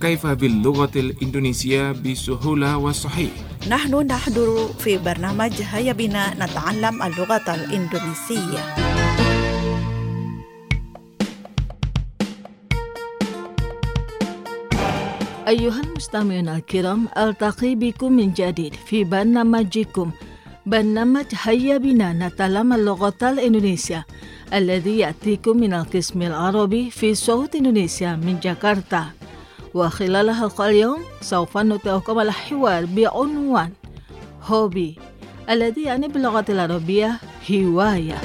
كيف باللغة الإندونيسية بسهولة وصحيح. نحن نحضر في برنامج هيا بنا نتعلم اللغة الإندونيسية. أيها المستمعون الكرام، ألتقي بكم من جديد في برنامجكم برنامج هيا بنا نتعلم اللغة الإندونيسية الذي يأتيكم من القسم العربي في صوت إندونيسيا من جاكرتا. وخلال حلقة اليوم سوف نتوقف على حوار بعنوان هوبي الذي يعني باللغة العربية هواية.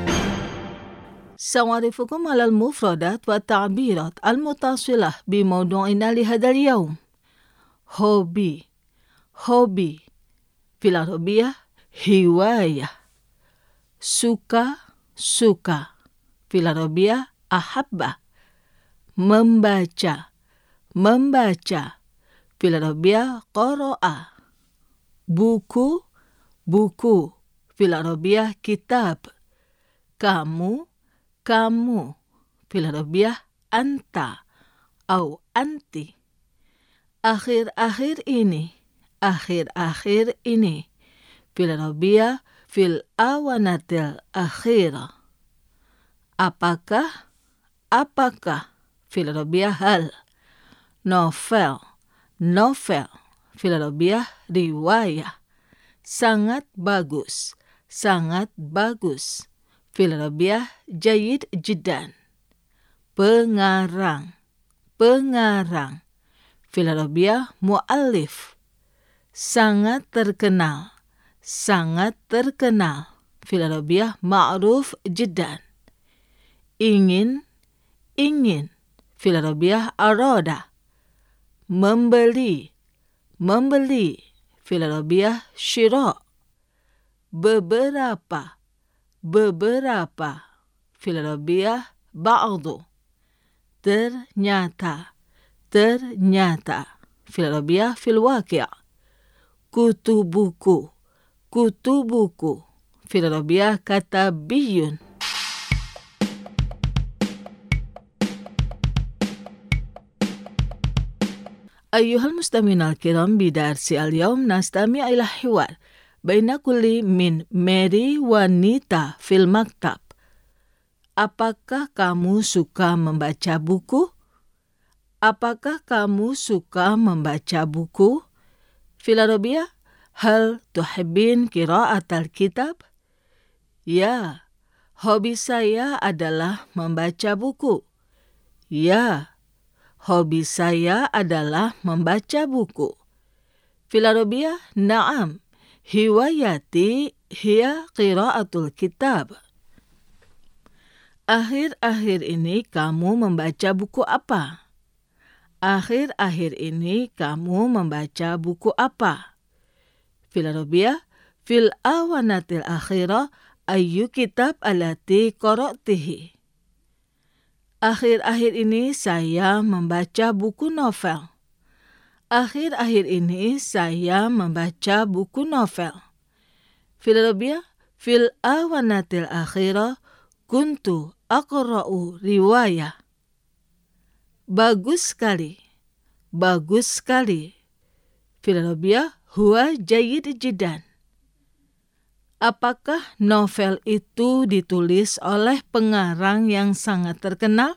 سأعرفكم على المفردات والتعبيرات المتصلة بموضوعنا لهذا اليوم. هوبي في العربية هواية. suka في العربية أحب. membaca في العربية قرأ. buku في العربية كتاب. kamu في العربية أنت أو أنت. akhir-akhir ini في العربية في الآونة الأخيرة. apakah في العربية هل. novel في العربية رواية. sangat bagus في العربية جيد جدا. pengarang في العربية مؤلف. sangat terkenal في العربية معروف جدا. ingin في العربية أراد. membeli في العربية شراء. beberapa في العربية بعض. ternyata في العربية في الواقع. kutubuku في العربية كتابي. أيها المستمعون الكرام، بدرس اليوم نستمع إلى حوار بين كل من ماري ونيتا في المكتب. apakah kamu suka membaca buku? في العربية هل تحبين قراءة الكتاب؟ Ya, hobi saya adalah membaca buku. في العربية نعم، هوايتي هي قراءة الكتاب. akhir-akhir ini kamu membaca buku apa? في العربية في الآونة الأخيرة أي kitab التي قرأته. akhir-akhir ini saya membaca buku novel. في العربية في الآونة الأخيرة كنت أقرأ رواية. bagus sekali. في العربية هو جيد جدا. apakah novel itu ditulis oleh pengarang yang sangat terkenal?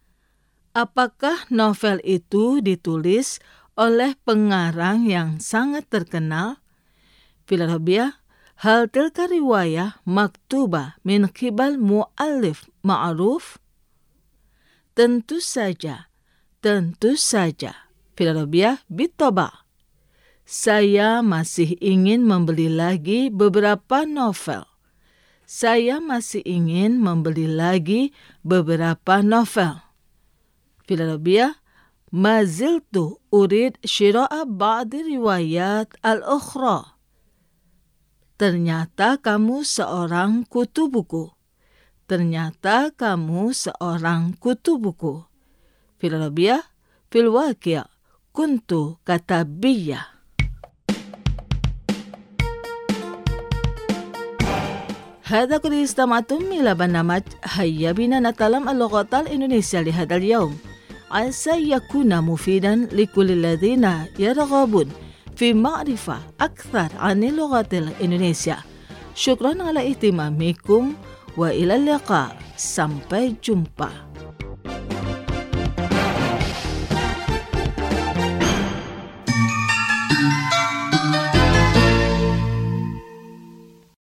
في العربية هل تلك الرواية مكتوبة من قبل مؤلف معروف؟ tentu saja. في العربية بالطبع. saya masih ingin membeli lagi beberapa novel. في العربية ما زلت أريد شراء بعض الروايات الأخرى. ternyata kamu seorang kutu buku. في العربية في الواقع كنت كتابية. هذا قد استمعتم إلى برنامج هيا بنا نتعلم اللغة الإندونيسية لهذا اليوم. عسى يكون مفيدا لكل الذين يرغبون في معرفة أكثر عن اللغة الإندونيسية. شكرا على اهتمامكم وإلى اللقاء. Sampai jumpa.